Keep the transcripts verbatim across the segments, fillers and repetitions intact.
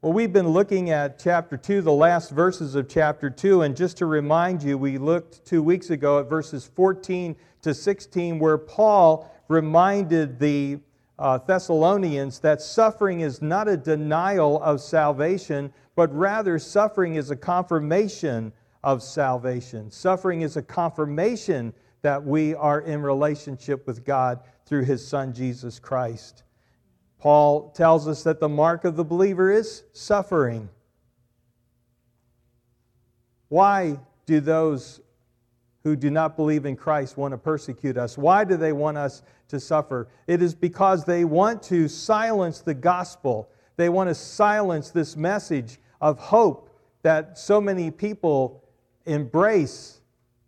Well, we've been looking at chapter two, the last verses of chapter two, and just to remind you, we looked two weeks ago at verses fourteen to sixteen, where Paul reminded the uh, Thessalonians that suffering is not a denial of salvation, but rather suffering is a confirmation of salvation. Suffering is a confirmation that we are in relationship with God through His Son, Jesus Christ. Paul tells us that the mark of the believer is suffering. Why do those who do not believe in Christ want to persecute us? Why do they want us to suffer? It is because they want to silence the gospel. They want to silence this message of hope that so many people embrace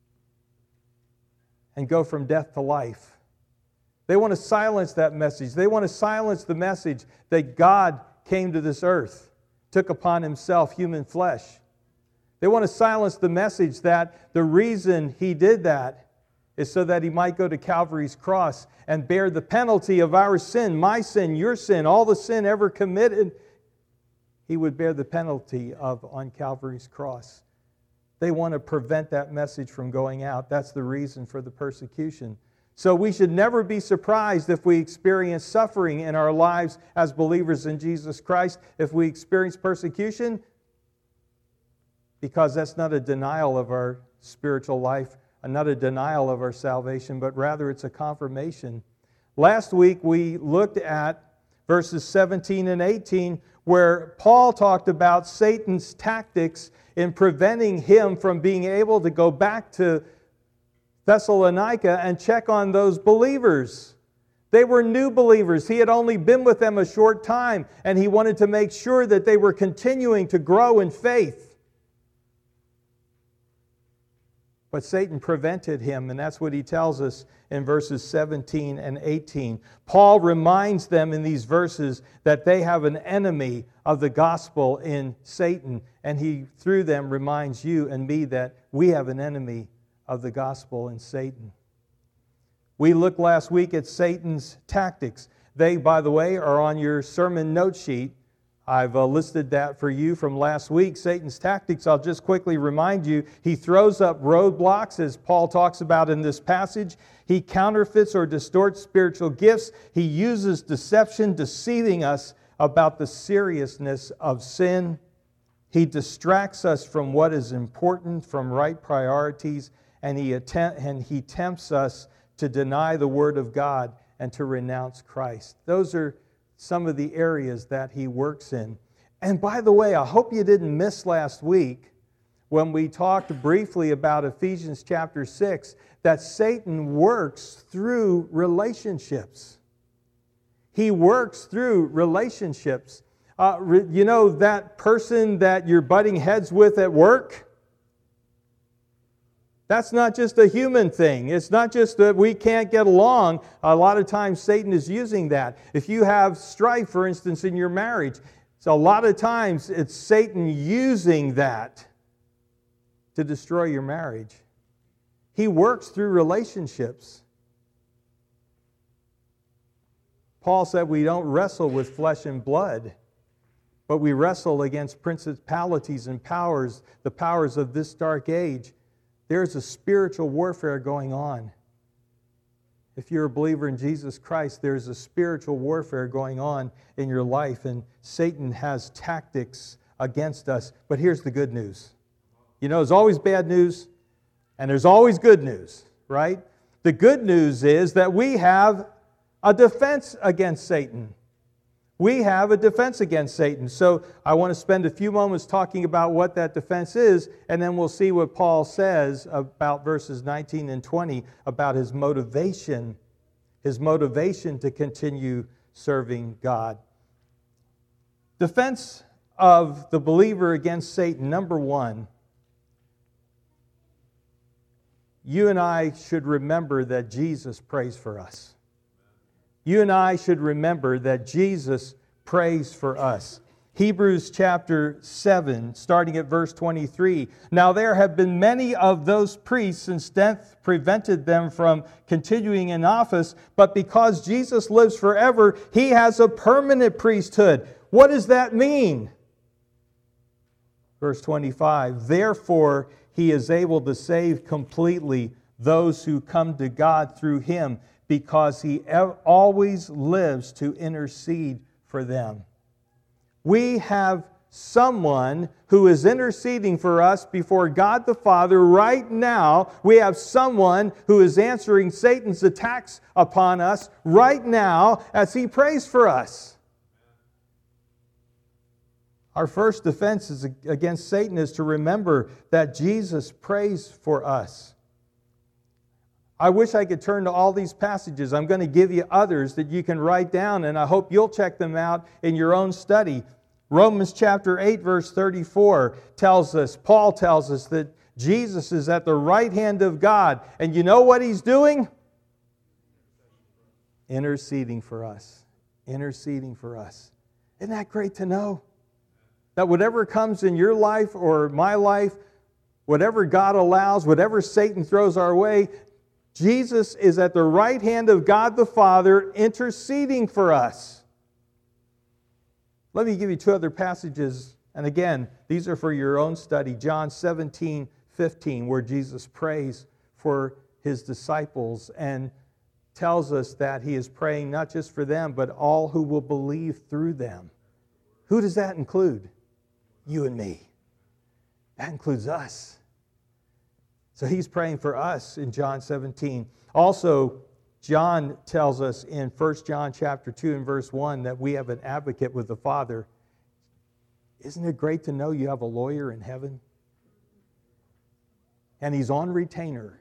and go from death to life. They want to silence that message. They want to silence the message that God came to this earth, took upon Himself human flesh. They want to silence the message that the reason He did that is so that He might go to Calvary's cross and bear the penalty of our sin, my sin, your sin, all the sin ever committed. He would bear the penalty of on Calvary's cross. They want to prevent that message from going out. That's the reason for the persecution. So we should never be surprised if we experience suffering in our lives as believers in Jesus Christ. If we experience persecution, because that's not a denial of our spiritual life, not a denial of our salvation, but rather it's a confirmation. Last week we looked at verses seventeen and eighteen, where Paul talked about Satan's tactics in preventing him from being able to go back to Thessalonica and check on those believers. They were new believers. He had only been with them a short time, and he wanted to make sure that they were continuing to grow in faith. But Satan prevented him, and that's what he tells us in verses seventeen and eighteen. Paul reminds them in these verses that they have an enemy of the gospel in Satan, and he, through them, reminds you and me that we have an enemy of the gospel in Satan. We looked last week at Satan's tactics. They, by the way, are on your sermon note sheet. I've uh, listed that for you from last week. Satan's tactics, I'll just quickly remind you, he throws up roadblocks, as Paul talks about in this passage. He counterfeits or distorts spiritual gifts. He uses deception, deceiving us about the seriousness of sin. He distracts us from what is important, from right priorities, and he attempt, and he tempts us to deny the Word of God and to renounce Christ. Those are some of the areas that he works in. And by the way, I hope you didn't miss last week when we talked briefly about Ephesians chapter six, that Satan works through relationships. He works through relationships. Uh, re- you know that person that you're butting heads with at work? That's not just a human thing. It's not just that we can't get along. A lot of times Satan is using that. If you have strife, for instance, in your marriage, so a lot of times it's Satan using that to destroy your marriage. He works through relationships. Paul said we don't wrestle with flesh and blood, but we wrestle against principalities and powers, the powers of this dark age. There's a spiritual warfare going on. If you're a believer in Jesus Christ, there's a spiritual warfare going on in your life, and Satan has tactics against us. But here's the good news. You know, there's always bad news, and there's always good news, right? The good news is that we have a defense against Satan. We have a defense against Satan. So I want to spend a few moments talking about what that defense is, and then we'll see what Paul says about verses nineteen and twenty about his motivation, his motivation to continue serving God. Defense of the believer against Satan. Number one, you and I should remember that Jesus prays for us. You and I should remember that Jesus prays for us. Hebrews chapter seven, starting at verse twenty-three. Now there have been many of those priests since death prevented them from continuing in office, but because Jesus lives forever, He has a permanent priesthood. What does that mean? Verse twenty-five, therefore he is able to save completely those who come to God through him, because he always lives to intercede for them. We have someone who is interceding for us before God the Father right now. We have someone who is answering Satan's attacks upon us right now as he prays for us. Our first defense is against Satan is to remember that Jesus prays for us. I wish I could turn to all these passages. I'm going to give you others that you can write down, and I hope you'll check them out in your own study. Romans chapter eight, verse thirty-four tells us, Paul tells us that Jesus is at the right hand of God. And you know what he's doing? Interceding for us. Interceding for us. Isn't that great to know? That whatever comes in your life or my life, whatever God allows, whatever Satan throws our way, Jesus is at the right hand of God the Father interceding for us. Let me give you two other passages. And again, these are for your own study. John seventeen, fifteen, where Jesus prays for his disciples and tells us that he is praying not just for them, but all who will believe through them. Who does that include? You and me. That includes us. So he's praying for us in John seventeen. Also, John tells us in First John chapter two and verse one that we have an advocate with the Father. Isn't it great to know you have a lawyer in heaven? And he's on retainer.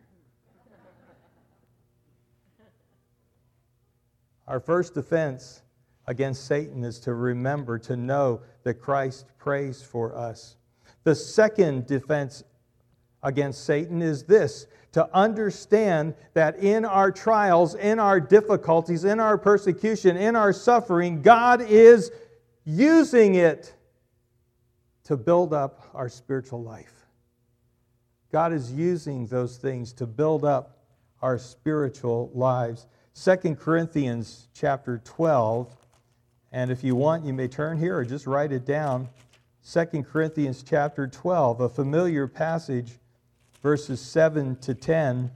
Our first defense against Satan is to remember, to know that Christ prays for us. The second defense against Satan is this: to understand that in our trials, in our difficulties, in our persecution, in our suffering, God is using it to build up our spiritual life. God is using those things to build up our spiritual lives. Second Corinthians chapter twelve, and if you want, you may turn here or just write it down. Second Corinthians chapter twelve, a familiar passage, verses seven to ten.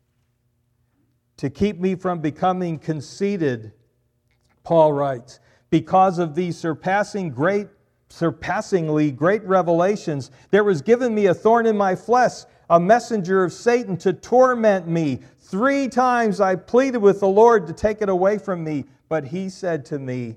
To keep me from becoming conceited, Paul writes, because of these surpassing great, surpassingly great revelations, there was given me a thorn in my flesh, a messenger of Satan to torment me. Three times I pleaded with the Lord to take it away from me, but he said to me,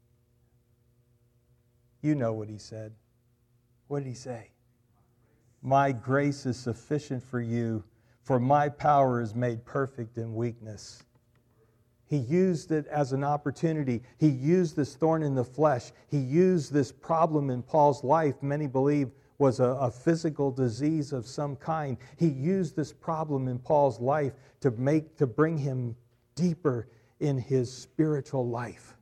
you know what he said. What did he say? My grace is sufficient for you, for my power is made perfect in weakness. He used it as an opportunity. He used this thorn in the flesh. He used this problem in Paul's life, many believe was a, a physical disease of some kind. He used this problem in Paul's life to make, to bring him deeper in his spiritual life.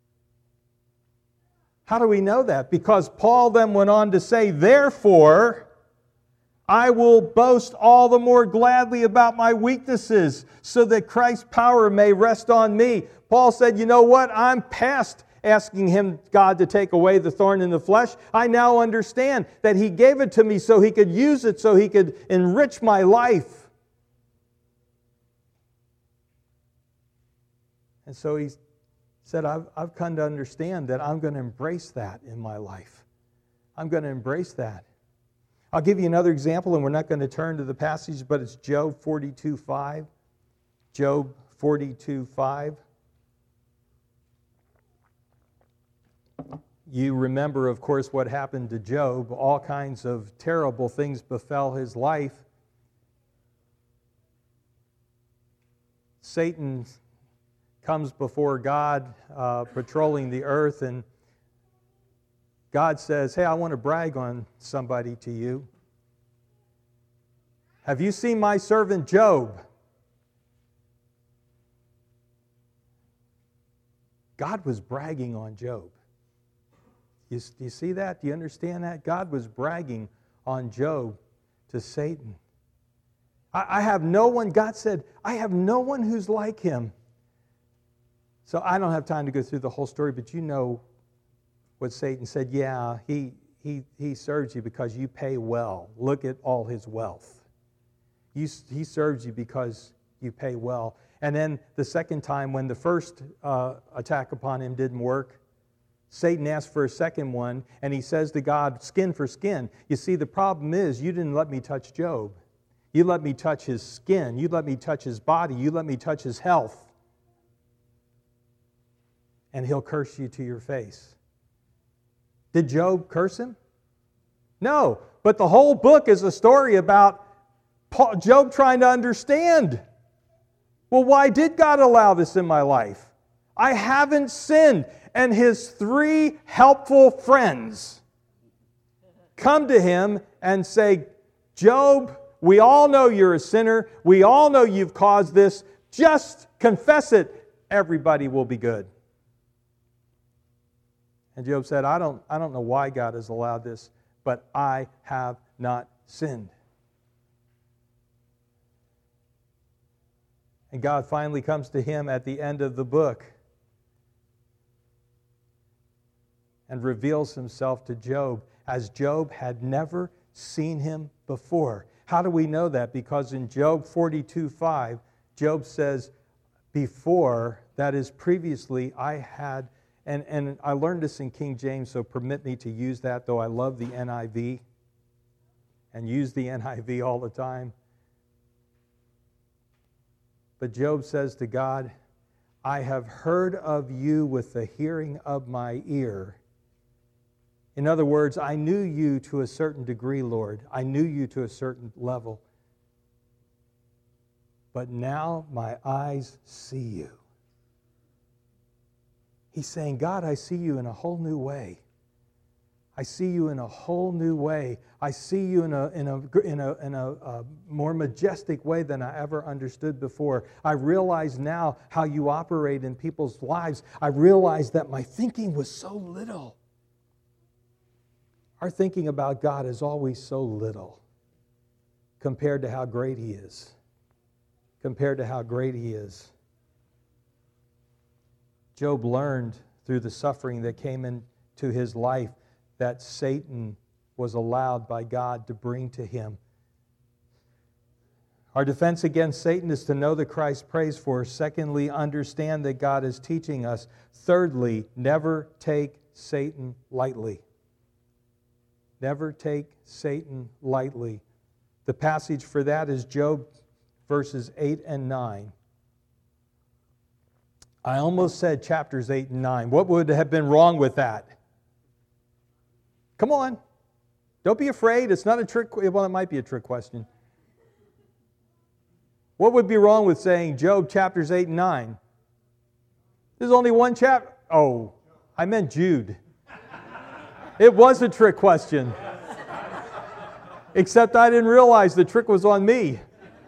How do we know that? Because Paul then went on to say, therefore, I will boast all the more gladly about my weaknesses, so that Christ's power may rest on me. Paul said, you know what? I'm past asking him, God, to take away the thorn in the flesh. I now understand that he gave it to me so he could use it, so he could enrich my life. And so he said, I've, I've come to understand that I'm going to embrace that in my life. I'm going to embrace that. I'll give you another example, and we're not going to turn to the passage, but it's Job forty-two five. Job forty-two five. You remember, of course, what happened to Job. All kinds of terrible things befell his life. Satan comes before God, uh, patrolling the earth, and God says, hey, I want to brag on somebody to you. Have you seen my servant Job? God was bragging on Job. You, do you see that? Do you understand that? God was bragging on Job to Satan. I, I have no one, God said, I have no one who's like him. So I don't have time to go through the whole story, but you know what Satan said. Yeah, he, he, he serves you because you pay well. Look at all his wealth. You, he serves you because you pay well. And then the second time, when the first uh, attack upon him didn't work, Satan asks for a second one, and he says to God, skin for skin. You see, the problem is you didn't let me touch Job. You let me touch his skin. You let me touch his body. You let me touch his health. And he'll curse you to your face. Did Job curse him? No, but the whole book is a story about Paul, Job trying to understand. Well, why did God allow this in my life? I haven't sinned. And his three helpful friends come to him and say, Job, we all know you're a sinner. We all know you've caused this. Just confess it. Everybody will be good. And Job said, I don't, I don't know why God has allowed this, but I have not sinned. And God finally comes to him at the end of the book and reveals himself to Job as Job had never seen him before. How do we know that? Because in Job forty-two five, Job says, before, that is previously, I had, and, and I learned this in King James, so permit me to use that, though I love the N I V and use the N I V all the time. But Job says to God, I have heard of you with the hearing of my ear. In other words, I knew you to a certain degree, Lord. I knew you to a certain level. But now my eyes see you. He's saying, God, I see you in a whole new way. I see you in a whole new way. I see you in a, in a, in a, in a, a more majestic way than I ever understood before. I realize now how you operate in people's lives. I realize that my thinking was so little. Our thinking about God is always so little compared to how great He is. Compared to how great He is. Job learned through the suffering that came into his life that Satan was allowed by God to bring to him. Our defense against Satan is to know that Christ prays for us. Secondly, understand that God is teaching us. Thirdly, never take Satan lightly. Never take Satan lightly. The passage for that is Job verses eight and nine. I almost said chapters eight and nine. What would have been wrong with that? Come on. Don't be afraid. It's not a trick. Well, it might be a trick question. What would be wrong with saying Job chapters eight and nine? There's only one chapter. Oh, I meant Jude. It was a trick question. Except I didn't realize the trick was on me.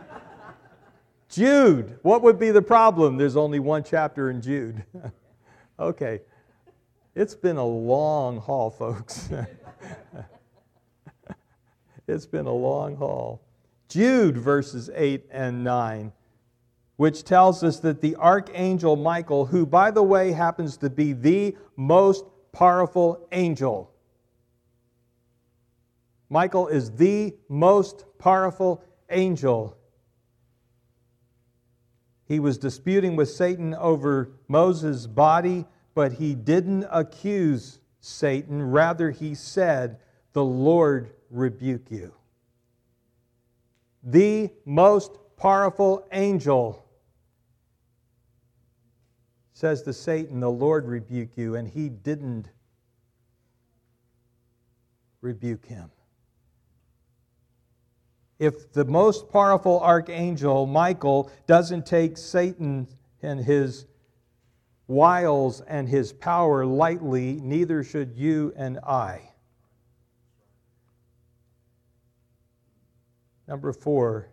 Jude. What would be the problem? There's only one chapter in Jude. Okay. It's been a long haul, folks. It's been a long haul. Jude verses eight and nine, which tells us that the archangel Michael, who, by the way, happens to be the most powerful angel. Michael is the most powerful angel. He was disputing with Satan over Moses' body, but he didn't accuse Satan. Rather, he said, "The Lord rebuke you." The most powerful angel says to Satan, "The Lord rebuke you," and he didn't rebuke him. If the most powerful archangel, Michael, doesn't take Satan and his wiles and his power lightly, neither should you and I. Number four,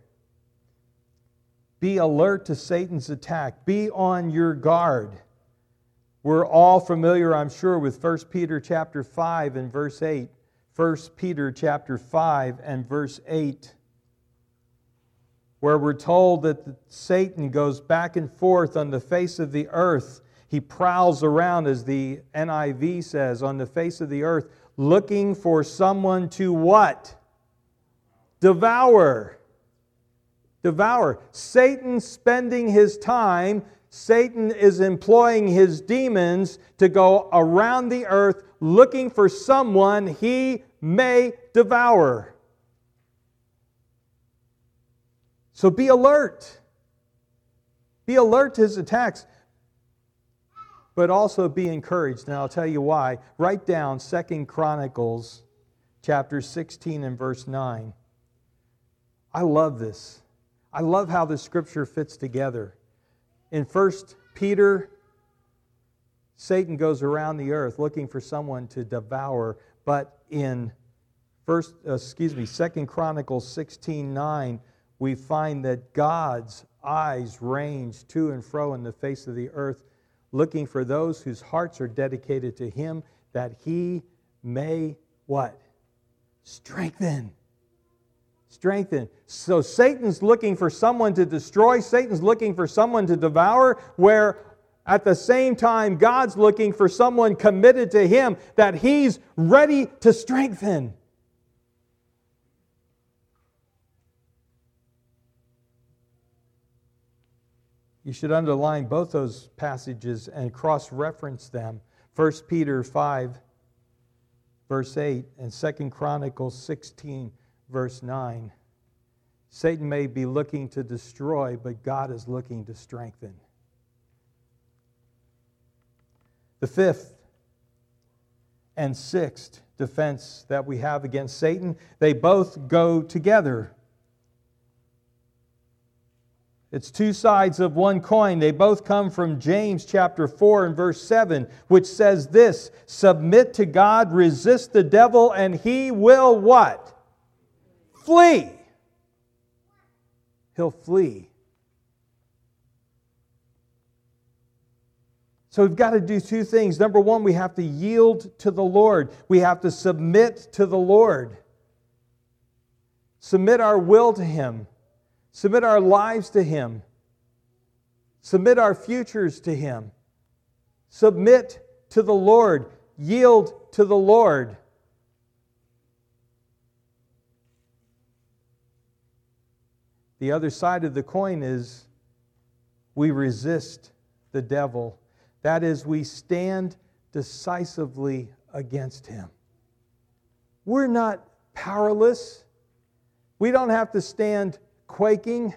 be alert to Satan's attack. Be on your guard. We're all familiar, I'm sure, with First Peter chapter five and verse eight. First Peter chapter five and verse eight. Where we're told that Satan goes back and forth on the face of the earth. He prowls around, as the N I V says, on the face of the earth, looking for someone to what? Devour. Devour. Satan spending his time, Satan is employing his demons to go around the earth looking for someone he may devour. So be alert. Be alert to his attacks. But also be encouraged. And I'll tell you why. Write down Second Chronicles chapter sixteen and verse nine. I love this. I love how the scripture fits together. In First Peter, Satan goes around the earth looking for someone to devour. But in first, uh, excuse me, Second Chronicles sixteen nine, we find that God's eyes range to and fro in the face of the earth, looking for those whose hearts are dedicated to Him, that He may what? Strengthen. Strengthen. So Satan's looking for someone to destroy. Satan's looking for someone to devour, where at the same time God's looking for someone committed to Him that He's ready to strengthen. You should underline both those passages and cross-reference them. First Peter five, verse eight, and Second Chronicles sixteen, verse nine. Satan may be looking to destroy, but God is looking to strengthen. The fifth and sixth defense that we have against Satan, they both go together. It's two sides of one coin. They both come from James chapter four and verse seven, which says this: submit to God, resist the devil, and he will what? Flee. He'll flee. So we've got to do two things. Number one, we have to yield to the Lord. We have to submit to the Lord. Submit our will to Him. Submit our lives to Him. Submit our futures to Him. Submit to the Lord. Yield to the Lord. The other side of the coin is we resist the devil. That is, we stand decisively against him. We're not powerless. We don't have to stand quaking.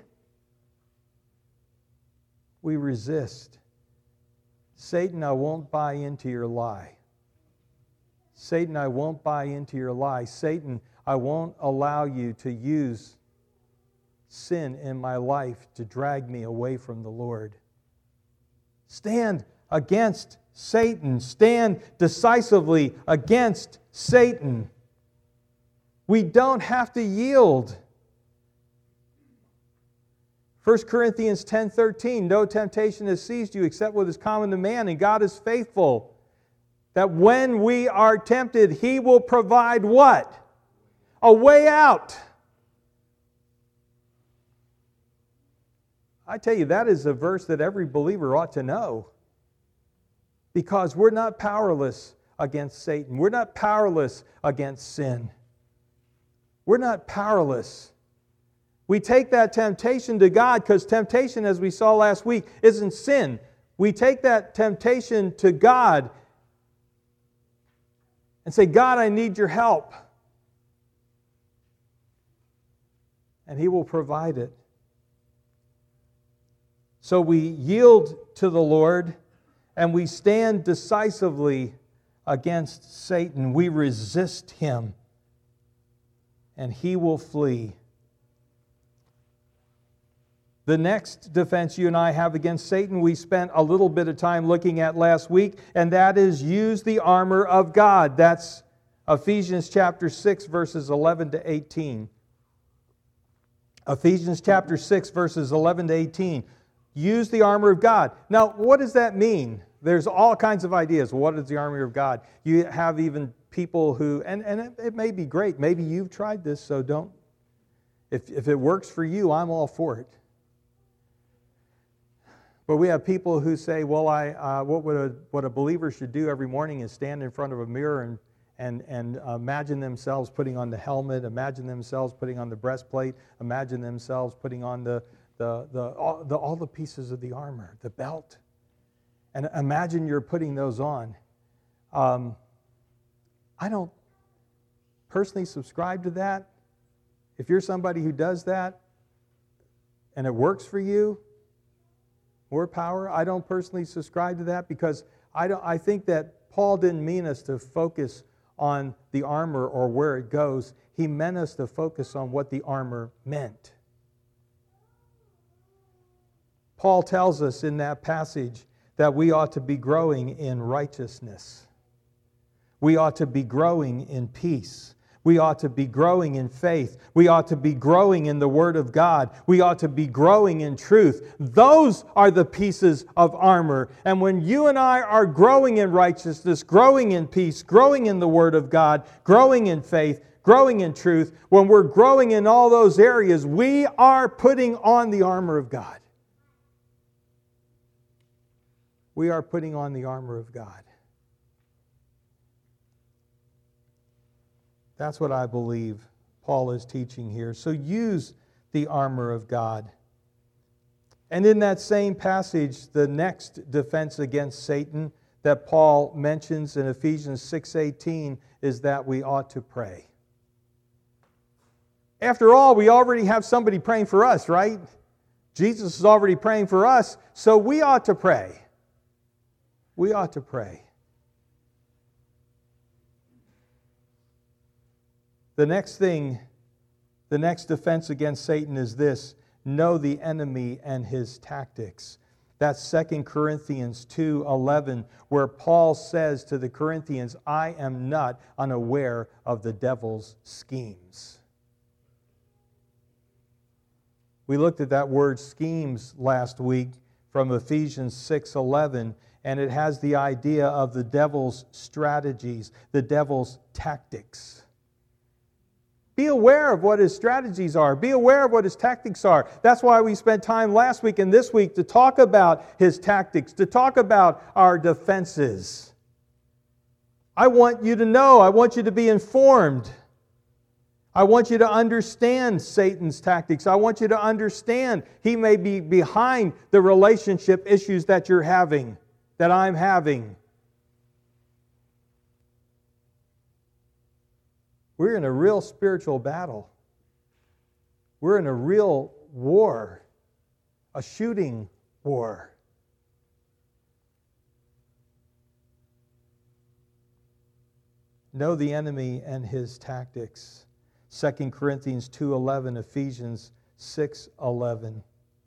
We resist. Satan, I won't buy into your lie. Satan, I won't buy into your lie. Satan, I won't allow you to use sin in my life to drag me away from the Lord. Stand against Satan. Stand decisively against Satan. We don't have to yield. First Corinthians ten thirteen, no temptation has seized you except what is common to man, and God is faithful, that when we are tempted, He will provide what? A way out. I tell you, that is a verse that every believer ought to know. Because we're not powerless against Satan. We're not powerless against sin. We're not powerless. We take that temptation to God, because temptation, as we saw last week, isn't sin. We take that temptation to God and say, God, I need your help. And He will provide it. So we yield to the Lord and we stand decisively against Satan. We resist him and he will flee. The next defense you and I have against Satan, we spent a little bit of time looking at last week, and that is use the armor of God. That's Ephesians chapter six, verses eleven to eighteen. Ephesians chapter six, verses eleven to eighteen. Use the armor of God. Now, what does that mean? There's all kinds of ideas. What is the armor of God? You have even people who, and, and it, it may be great. Maybe you've tried this, so don't. If, if it works for you, I'm all for it. But we have people who say, well, I, uh, what, would a, what a believer should do every morning is stand in front of a mirror and, and, and imagine themselves putting on the helmet, imagine themselves putting on the breastplate, imagine themselves putting on the, the, the, all, the, all the pieces of the armor, the belt. And imagine you're putting those on. Um, I don't personally subscribe to that. If you're somebody who does that and it works for you, more power. I don't personally subscribe to that because I, don't, I think that Paul didn't mean us to focus on the armor or where it goes. He meant us to focus on what the armor meant. Paul tells us in that passage that we ought to be growing in righteousness. We ought to be growing in peace. We ought to be growing in faith. We ought to be growing in the Word of God. We ought to be growing in truth. Those are the pieces of armor. And when you and I are growing in righteousness, growing in peace, growing in the Word of God, growing in faith, growing in truth, when we're growing in all those areas, we are putting on the armor of God. We are putting on the armor of God. That's what I believe Paul is teaching here. So use the armor of God. And in that same passage, the next defense against Satan that Paul mentions in Ephesians six eighteen is that we ought to pray. After all, we already have somebody praying for us, right? Jesus is already praying for us, so we ought to pray. We ought to pray. The next thing, the next defense against Satan is this: know the enemy and his tactics. That's Second Corinthians two eleven, where Paul says to the Corinthians, I am not unaware of the devil's schemes. We looked at that word schemes last week from Ephesians six eleven, and it has the idea of the devil's strategies, the devil's tactics. Be aware of what his strategies are. Be aware of what his tactics are. That's why we spent time last week and this week to talk about his tactics, to talk about our defenses. I want you to know. I want you to be informed. I want you to understand Satan's tactics. I want you to understand he may be behind the relationship issues that you're having, that I'm having. We're in a real spiritual battle. We're in a real war, a shooting war. Know the enemy and his tactics. Second Corinthians two eleven, Ephesians six eleven.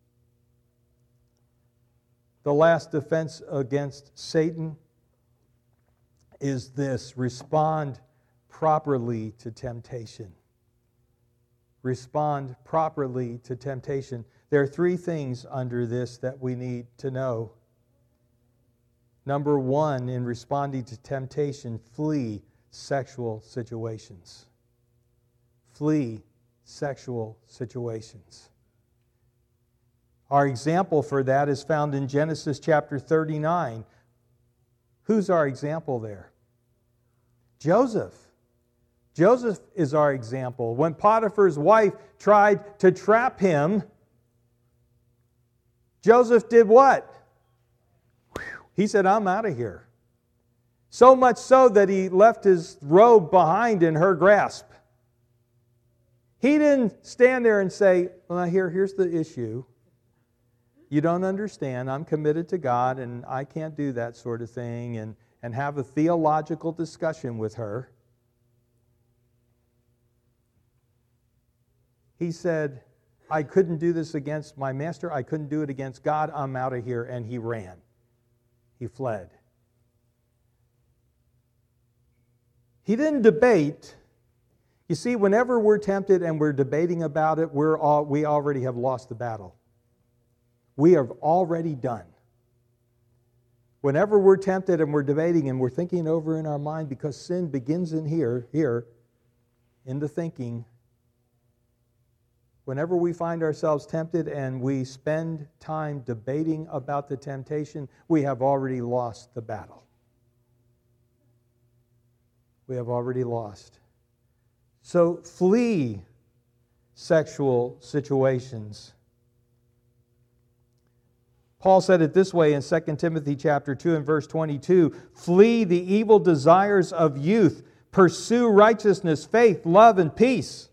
The last defense against Satan is this: respond properly to temptation. Respond properly to temptation. There are three things under this that we need to know. Number one, in responding to temptation, flee sexual situations. Flee sexual situations. Our example for that is found in Genesis chapter thirty-nine. Who's our example there? Joseph. Joseph is our example. When Potiphar's wife tried to trap him, Joseph did what? He said, I'm out of here. So much so that he left his robe behind in her grasp. He didn't stand there and say, well, here, here's the issue. You don't understand. I'm committed to God and I can't do that sort of thing, and, and have a theological discussion with her. He said, I couldn't do this against my master. I couldn't do it against God. I'm out of here. And he ran. He fled. He didn't debate. You see, whenever we're tempted and we're debating about it, we're all, we already have lost the battle. We are already done. Whenever we're tempted and we're debating and we're thinking over in our mind, because sin begins in here, here, in the thinking. Whenever we find ourselves tempted and we spend time debating about the temptation, we have already lost the battle. we have already lost. So flee sexual situations. Paul said it this way in Second Timothy chapter two and verse twenty-two, flee the evil desires of youth, pursue righteousness, faith, love, and peace.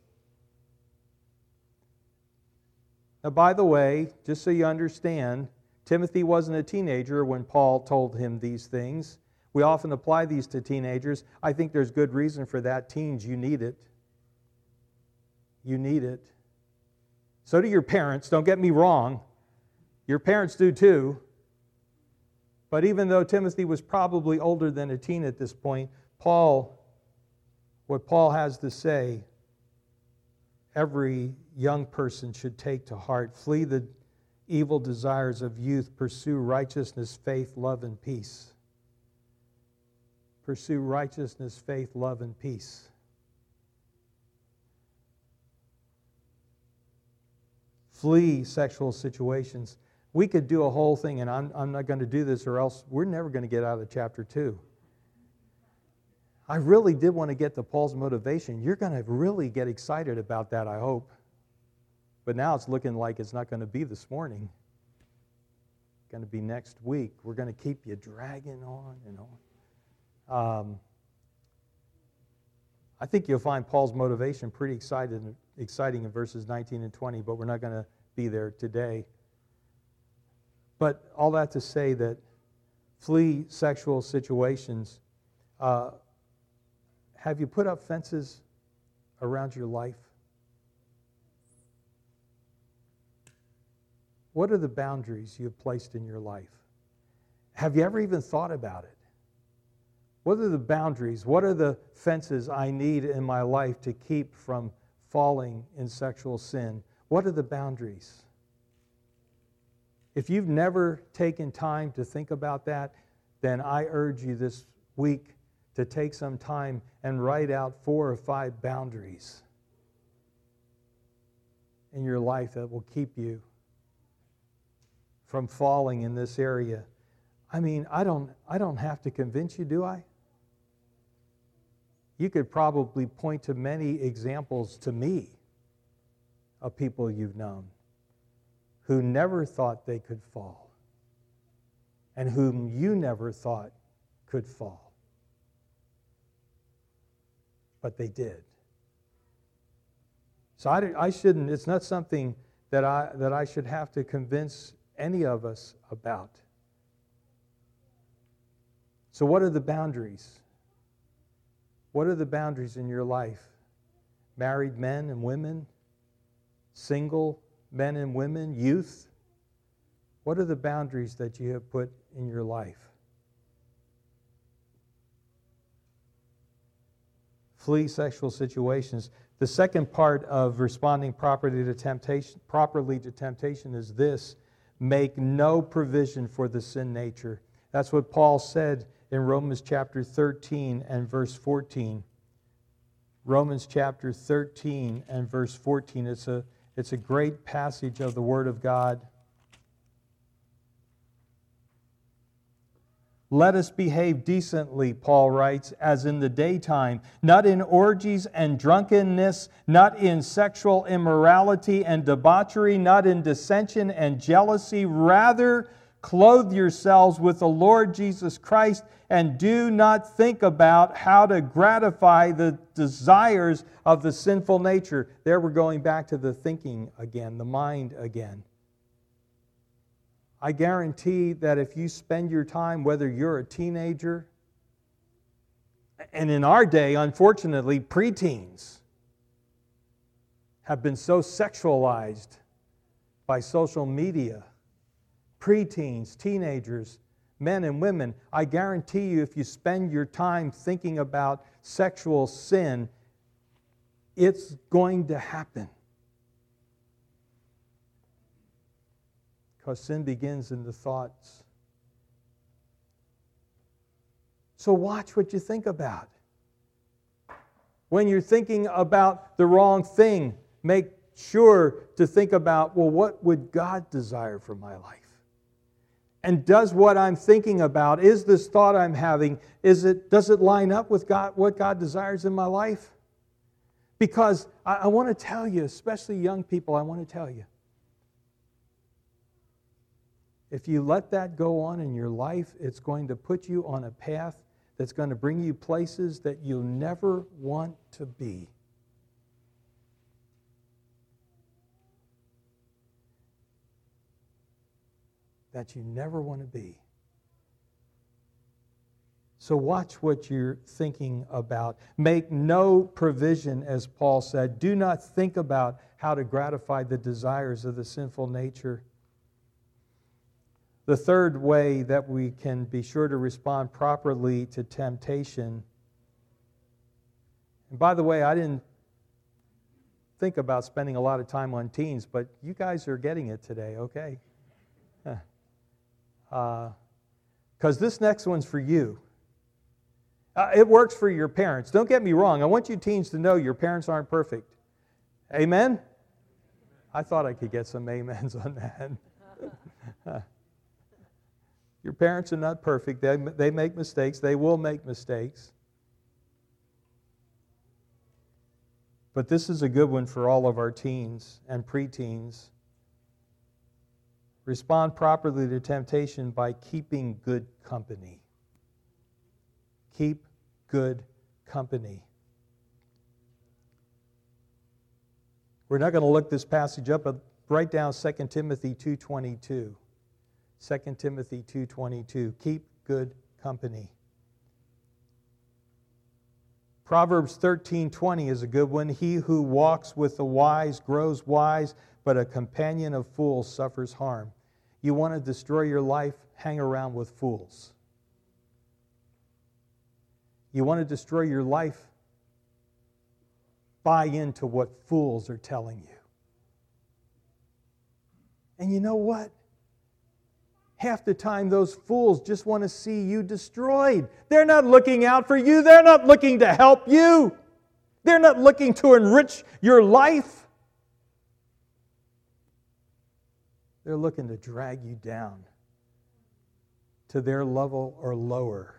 Now, by the way, just so you understand, Timothy wasn't a teenager when Paul told him these things. We often apply these to teenagers. I think there's good reason for that. Teens, you need it. You need it. So do your parents, don't get me wrong. Your parents do too. But even though Timothy was probably older than a teen at this point, Paul, what Paul has to say, every young person should take to heart. Flee the evil desires of youth. Pursue righteousness, faith, love, and peace. Pursue righteousness, faith, love, and peace. Flee sexual situations. We could do a whole thing, and I'm, I'm not going to do this or else we're never going to get out of chapter two. I really did want to get to Paul's motivation. You're going to really get excited about that, I hope. But now it's looking like it's not going to be this morning. It's going to be next week. We're going to keep you dragging on and on. Um, I think you'll find Paul's motivation pretty excited, exciting in verses nineteen and twenty, but we're not going to be there today. But all that to say that flee sexual situations. Uh, have you put up fences around your life? What are the boundaries you've placed in your life? Have you ever even thought about it? What are the boundaries? What are the fences I need in my life to keep from falling in sexual sin? What are the boundaries? If you've never taken time to think about that, then I urge you this week to take some time and write out four or five boundaries in your life that will keep you from falling in this area. I mean, I don't, I don't have to convince you, do I? You could probably point to many examples to me of people you've known who never thought they could fall and whom you never thought could fall. But they did. So I, I shouldn't, it's not something that I, that I should have to convince any of us about. So what are the boundaries? What are the boundaries in your life? Married men and women? Single men and women? Youth? What are the boundaries that you have put in your life? Flee sexual situations. The second part of responding properly to temptation, properly to temptation is this: make no provision for the sin nature. That's what Paul said in Romans chapter thirteen and verse fourteen. Romans chapter thirteen and verse fourteen. It's a, it's a great passage of the Word of God. Let us behave decently, Paul writes, as in the daytime, not in orgies and drunkenness, not in sexual immorality and debauchery, not in dissension and jealousy. Rather, clothe yourselves with the Lord Jesus Christ, and do not think about how to gratify the desires of the sinful nature. There we're going back to the thinking again, the mind again. I guarantee that if you spend your time, whether you're a teenager, and in our day, unfortunately, preteens have been so sexualized by social media. Preteens, teenagers, men and women, I guarantee you if you spend your time thinking about sexual sin, it's going to happen. Because sin begins in the thoughts. So watch what you think about. When you're thinking about the wrong thing, make sure to think about, well, what would God desire for my life? And does what I'm thinking about, is this thought I'm having, is it, does it line up with God, what God desires in my life? Because I, I want to tell you, especially young people, I want to tell you, if you let that go on in your life, it's going to put you on a path that's going to bring you places that you'll never want to be. That you never want to be. So watch what you're thinking about. Make no provision, as Paul said. Do not think about how to gratify the desires of the sinful nature. The third way that we can be sure to respond properly to temptation. And by the way, I didn't think about spending a lot of time on teens, but you guys are getting it today, okay? Because uh, this next one's for you. Uh, it works for your parents. Don't get me wrong. I want you teens to know your parents aren't perfect. Amen? I thought I could get some amens on that. Your parents are not perfect. They, they make mistakes. They will make mistakes. But this is a good one for all of our teens and preteens. Respond properly to temptation by keeping good company. Keep good company. We're not going to look this passage up, but write down Second Timothy two twenty-two. Second Timothy two twenty-two. Keep good company. Proverbs thirteen twenty is a good one. He who walks with the wise grows wise, but a companion of fools suffers harm. You want to destroy your life? Hang around with fools. You want to destroy your life? Buy into what fools are telling you. And you know what? Half the time those fools just want to see you destroyed. They're not looking out for you. They're not looking to help you. They're not looking to enrich your life. They're looking to drag you down to their level or lower.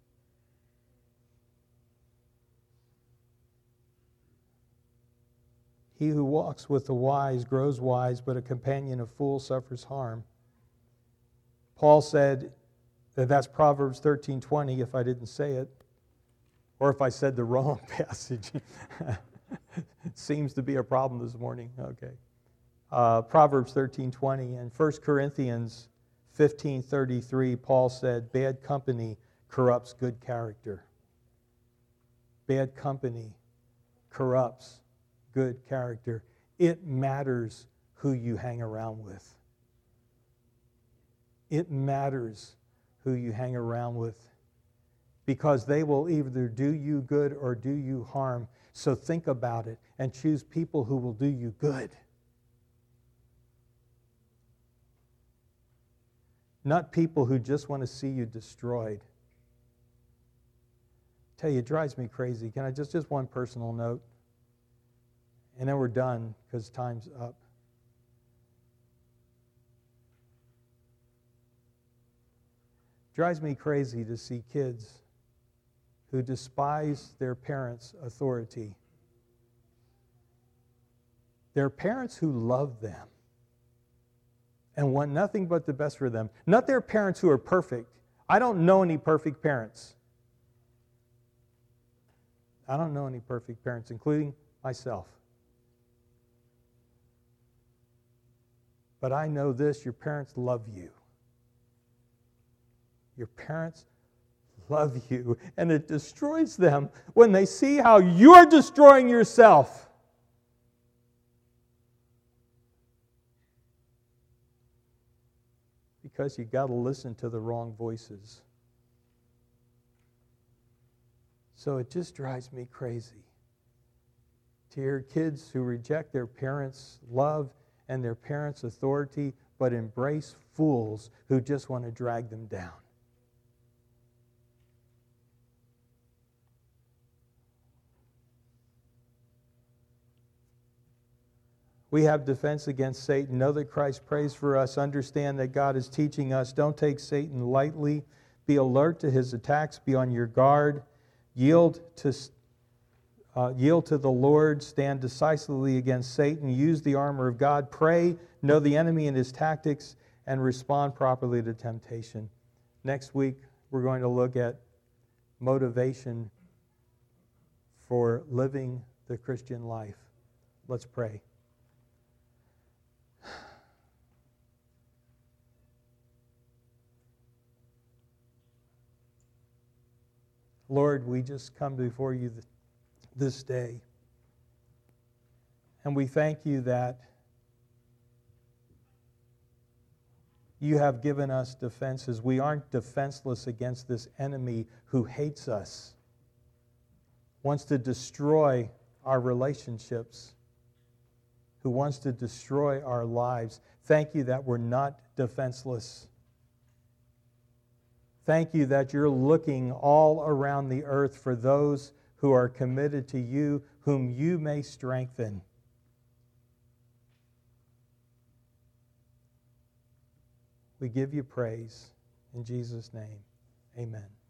He who walks with the wise grows wise, but a companion of fools suffers harm. Paul said that that's Proverbs thirteen twenty, if I didn't say it, or if I said the wrong passage. It seems to be a problem this morning. Okay. Uh, Proverbs thirteen twenty and First Corinthians fifteen thirty-three, Paul said, bad company corrupts good character. Bad company corrupts good character. It matters who you hang around with. It matters who you hang around with, because they will either do you good or do you harm. So think about it and choose people who will do you good. Not people who just want to see you destroyed. I tell you, it drives me crazy. Can I just, just one personal note? And then we're done because time's up. Drives me crazy to see kids who despise their parents' authority. Their parents who love them and want nothing but the best for them. Not their parents who are perfect. I don't know any perfect parents. I don't know any perfect parents, including myself. But I know this, your parents love you. Your parents love you, and it destroys them when they see how you're destroying yourself. Because you got to listen to the wrong voices. So it just drives me crazy to hear kids who reject their parents' love and their parents' authority, but embrace fools who just want to drag them down. We have defense against Satan. Know that Christ prays for us. Understand that God is teaching us. Don't take Satan lightly. Be alert to his attacks. Be on your guard. Yield to, uh, yield to the Lord. Stand decisively against Satan. Use the armor of God. Pray. Know the enemy and his tactics. And respond properly to temptation. Next week, we're going to look at motivation for living the Christian life. Let's pray. Lord, we just come before you this day. And we thank you that you have given us defenses. We aren't defenseless against this enemy who hates us, wants to destroy our relationships, who wants to destroy our lives. Thank you that we're not defenseless. Thank you that you're looking all around the earth for those who are committed to you, whom you may strengthen. We give you praise. In Jesus' name, amen.